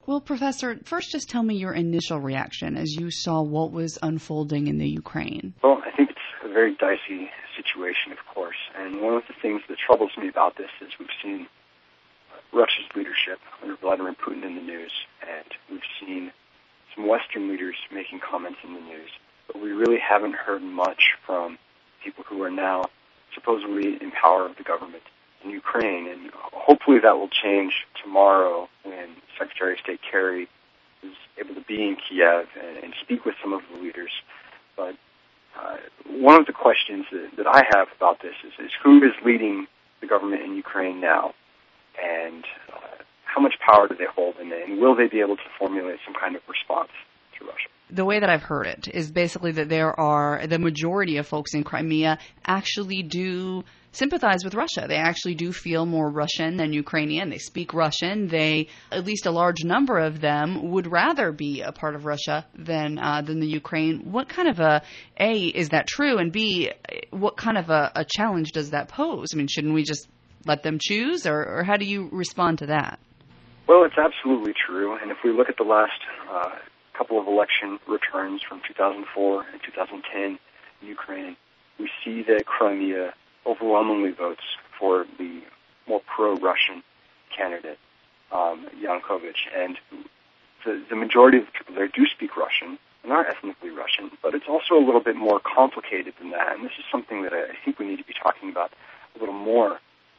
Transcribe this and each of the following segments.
Well, Professor, first just tell me your initial reaction as you saw what was unfolding in the Ukraine. Well, I think it's a very dicey situation, of course. And one of the things that troubles me about this is we've seen Russia's leadership under Vladimir Putin in the news, and we've seen some Western leaders making comments in the news. But we really haven't heard much from people who are now supposedly in power of the government in Ukraine. And hopefully that will change tomorrow when Secretary of State Kerry is able to be in Kiev and speak with some of the leaders. But one of the questions that I have about this is who is leading the government in Ukraine now, and how much power do they hold, and will they be able to formulate some kind of response to Russia? The way that I've heard it is basically that the majority of folks in Crimea actually do sympathize with Russia. They actually do feel more Russian than Ukrainian. They speak Russian. At least a large number of them, would rather be a part of Russia than the Ukraine. What kind of A, is that true? And B, what kind of a challenge does that pose? I mean, shouldn't we just let them choose, or how do you respond to that? Well, it's absolutely true. And if we look at the last couple of election returns from 2004 and 2010 in Ukraine, we see that Crimea overwhelmingly votes for the more pro-Russian candidate, Yanukovych. And the majority of the people there do speak Russian and are ethnically Russian, but it's also a little bit more complicated than that. And this is something that I think we need to be talking about a little more.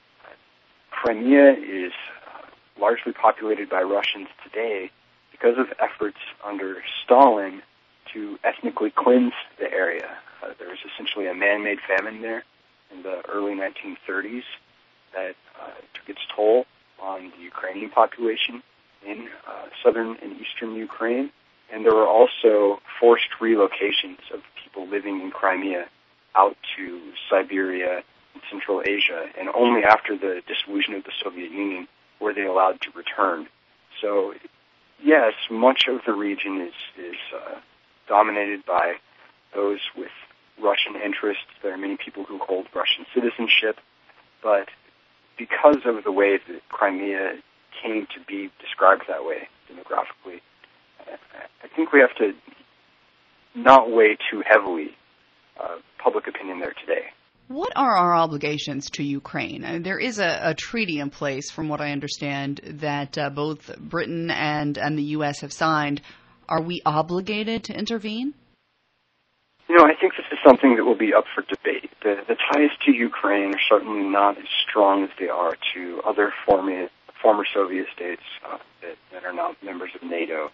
Crimea is largely populated by Russians today because of efforts under Stalin to ethnically cleanse the area. There was essentially a man-made famine there in the early 1930s that took its toll on the Ukrainian population in southern and eastern Ukraine. And there were also forced relocations of people living in Crimea out to Siberia and Central Asia, and only after the dissolution of the Soviet Union were they allowed to return. So, yes, much of the region is dominated by those with Russian interests. There are many people who hold Russian citizenship, but because of the way that Crimea came to be described that way demographically, I think we have to not weigh too heavily public opinion there today. What are our obligations to Ukraine? There is a treaty in place, from what I understand, that both Britain and the U.S. have signed. Are we obligated to intervene? You know, I think this is something that will be up for debate. The ties to Ukraine are certainly not as strong as they are to other former Soviet states that are now members of NATO.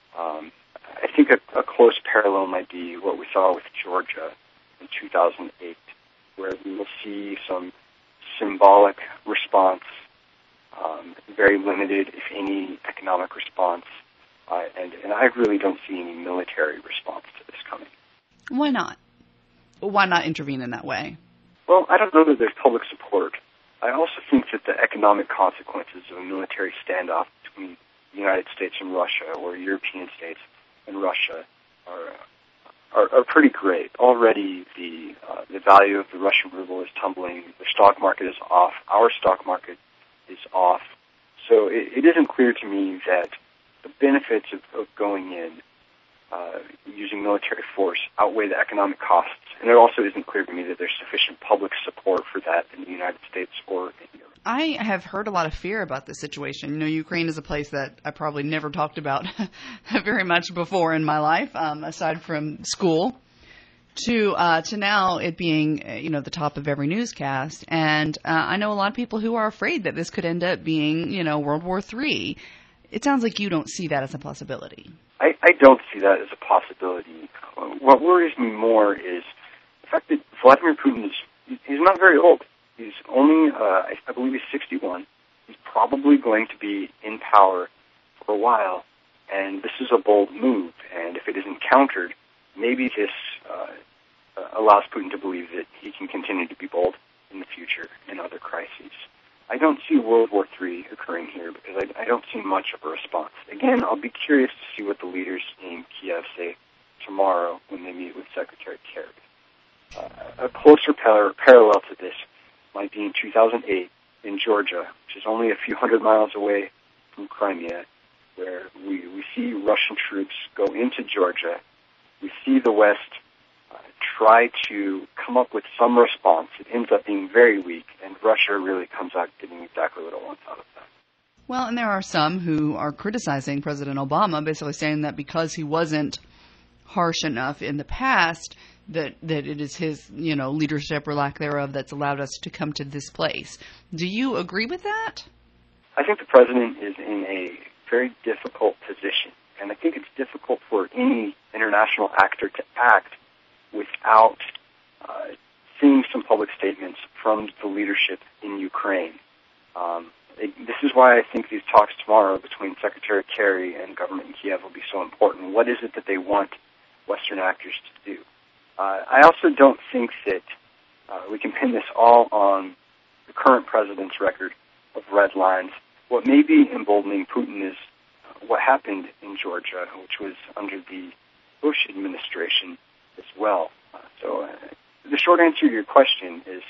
I think a close parallel might be what we saw with Georgia in 2008, where we will see some symbolic response, very limited, if any, economic response, and I really don't see any military response to this coming. Why not? Why not intervene in that way? Well, I don't know that there's public support. I also think that the economic consequences of a military standoff between the United States and Russia, or European states and Russia, are pretty great. Already the value of the Russian ruble is tumbling. The stock market is off. Our stock market is off. So it isn't clear to me that the benefits of going in using military force outweigh the economic costs. And it also isn't clear to me that there's sufficient public support for that in the United States or in Europe. I have heard a lot of fear about this situation. You know, Ukraine is a place that I probably never talked about very much before in my life, aside from school, to now it being, the top of every newscast. And I know a lot of people who are afraid that this could end up being, World War III. It sounds like you don't see that as a possibility. I don't see that as a possibility. What worries me more is the fact that Vladimir Putin he's not very old. He's only, I believe he's 61. He's probably going to be in power for a while, and this is a bold move. And if it isn't countered, maybe this allows Putin to believe that he can continue to be bold in the future in other crises. I don't see World War III occurring here because I don't see much of a response. Again, I'll be curious to see what the leaders in Kiev say tomorrow when they meet with Secretary Kerry. A closer parallel to this might be in 2008 in Georgia, which is only a few hundred miles away from Crimea, where see Russian troops go into Georgia. We see the West try to come up with some response. It ends up being very weak, and Russia really comes out getting exactly what it wants out of that. Well, and there are some who are criticizing President Obama, basically saying that because he wasn't harsh enough in the past, that it is his, leadership or lack thereof that's allowed us to come to this place. Do you agree with that? I think the president is in a very difficult position, and I think it's difficult for any international actor to act without seeing some public statements from the leadership in Ukraine. This is why I think these talks tomorrow between Secretary Kerry and government in Kiev will be so important. What is it that they want Western actors to do? I also don't think that we can pin this all on the current president's record of red lines. What may be emboldening Putin is what happened in Georgia, which was under the Bush administration as well. So the short answer to your question is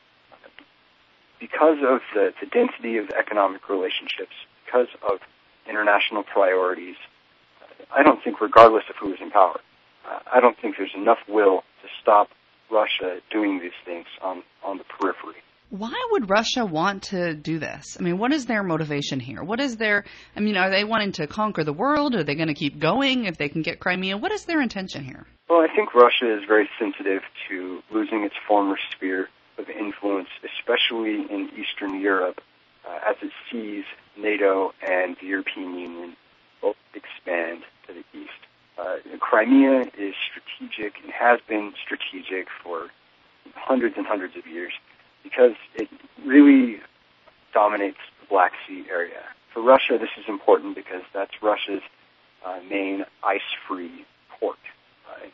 because of the density of economic relationships, because of international priorities, I don't think, regardless of who is in power, I don't think there's enough will to stop Russia doing these things on the periphery. Why would Russia want to do this? I mean, what is their motivation here? Are they wanting to conquer the world? Are they going to keep going if they can get Crimea? What is their intention here? Well, I think Russia is very sensitive to losing its former sphere of influence, especially in Eastern Europe, as it sees NATO and the European Union both expand to the east. Crimea is strategic and has been strategic for hundreds and hundreds of years because it really dominates the Black Sea area. For Russia, this is important because that's Russia's main ice-free port. And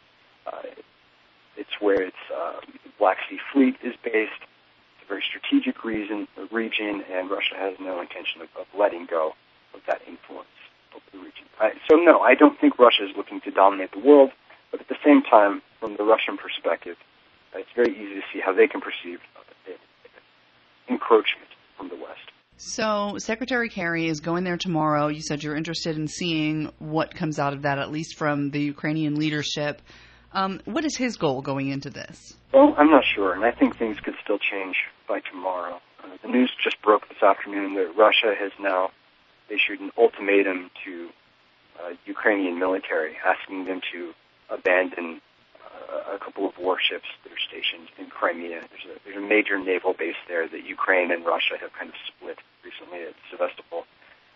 it's where its Black Sea Fleet is based. It's a very strategic region, and Russia has no intention of letting go of that influence over the region. So no, I don't think Russia is looking to dominate the world, but at the same time, from the Russian perspective, it's very easy to see how they can perceive encroachment from the West. So Secretary Kerry is going there tomorrow. You said you're interested in seeing what comes out of that, at least from the Ukrainian leadership. What is his goal going into this? Well, I'm not sure, and I think things could still change by tomorrow. The news just broke this afternoon that Russia has now issued an ultimatum to Ukrainian military, asking them to abandon a couple of warships that are stationed in Crimea. There's a major naval base there that Ukraine and Russia have kind of split recently at Sevastopol.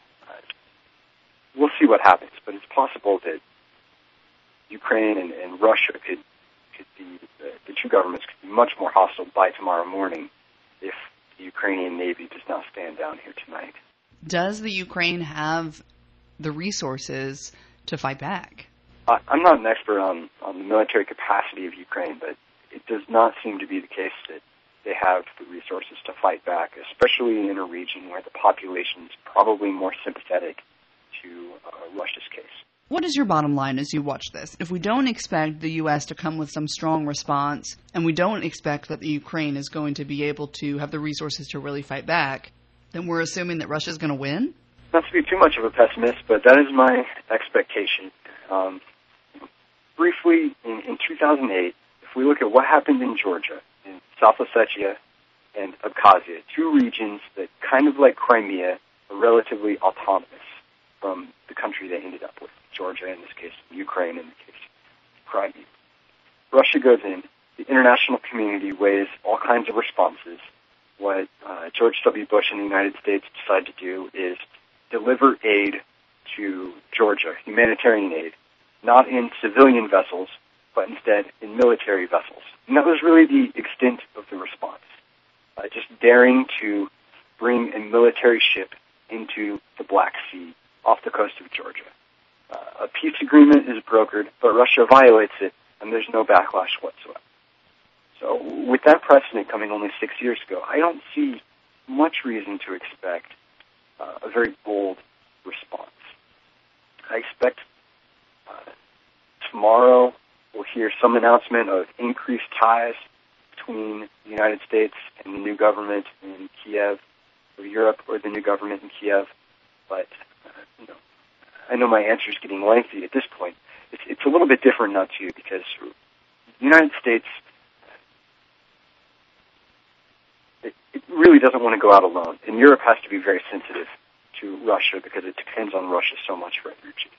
We'll see what happens, but it's possible that Ukraine and Russia could be, the two governments could be much more hostile by tomorrow morning if the Ukrainian Navy does not stand down here tonight. Does the Ukraine have the resources to fight back? I'm not an expert on the military capacity of Ukraine, but it does not seem to be the case that they have the resources to fight back, especially in a region where the population is probably more sympathetic to Russia's case. What is your bottom line as you watch this? If we don't expect the U.S. to come with some strong response, and we don't expect that the Ukraine is going to be able to have the resources to really fight back, then we're assuming that Russia's going to win? Not to be too much of a pessimist, but that is my expectation. Briefly, in 2008, if we look at what happened in Georgia, in South Ossetia and Abkhazia, two regions that, kind of like Crimea, are relatively autonomous from the country they ended up with, Georgia in this case, Ukraine in the case of Crimea. Russia goes in, the international community weighs all kinds of responses. What George W. Bush and the United States decide to do is deliver aid to Georgia, humanitarian aid, not in civilian vessels, but instead in military vessels. And that was really the extent of the response. Just daring to bring a military ship into the Black Sea off the coast of Georgia. A peace agreement is brokered, but Russia violates it, and there's no backlash whatsoever. So with that precedent coming only 6 years ago, I don't see much reason to expect a very bold response. I expect tomorrow we'll hear some announcement of increased ties between the United States and the new government in Kiev, or Europe, or the new government in Kiev. But I know my answer is getting lengthy at this point. It's a little bit different now, too, because the United States, it really doesn't want to go out alone. And Europe has to be very sensitive to Russia because it depends on Russia so much for energy.